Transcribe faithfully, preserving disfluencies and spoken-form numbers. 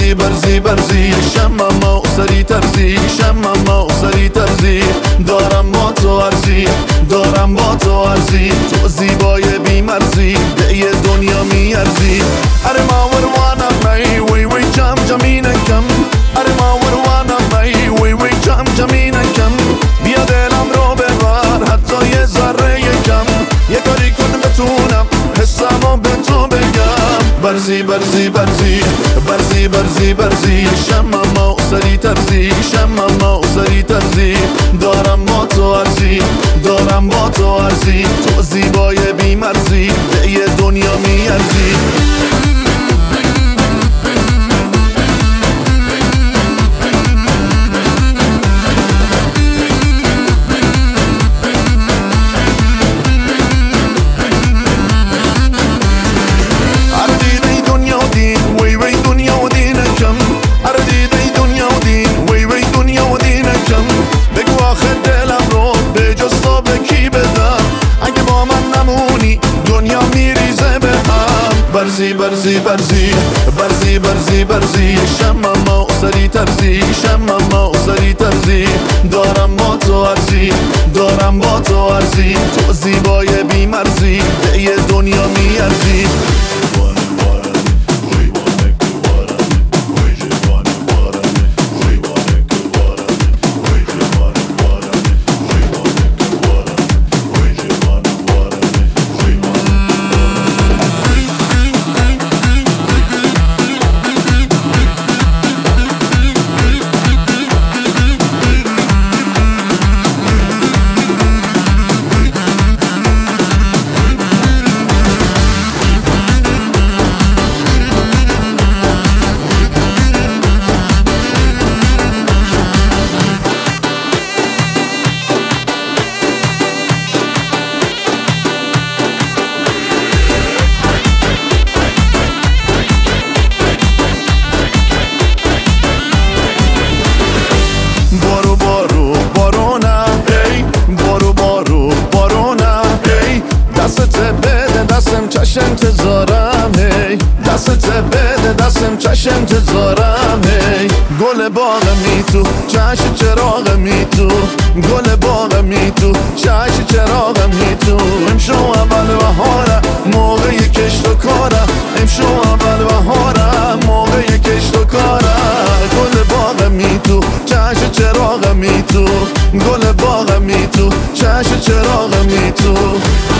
برزی برزی برزی شمم و سری ترزی شمم و سری ترزی دارم با تو ارزی دارم با تو ارزی تو زیبای بی مرزی به یه دنیا میارزی اره ما وروانم می وی وی جم جمینکم اره ما وروانم می وی وی جم جمینکم بیا دلم رو ببر حتی یه ذره کم یه کاری کن بتونم حسمو به تو بگم برزی برزی برزی برزی برزی برزی شمم و سری ترزی شمم و سری ترزی دارم با تو ارزی دارم با تو ارزی تو زیبای بی مرزی به یه دنیا میارزی برزی برزی برزی برزی برزی برزی شمم و سری ترزی شمم و سری ترزی دارم با تو ارزی دارم با تو ارزی تو زیبای بی مرزی به یه دنیا میارزی بارو بارو بارونه ای بارو بارو بارونه ای دستت بده دستم چش انتظارم هی دستت بده دستم چش انتظارم هی گل باغ می تو چش چراغ می تو گل باغ می تو چش چراغ می تو امشو اول بهاره موقع کشت و کاره امشو اول بهاره موقع کشت و کاره گل باغ می تو چش چراغ می تو گل باغ می تو چش چراغ می تو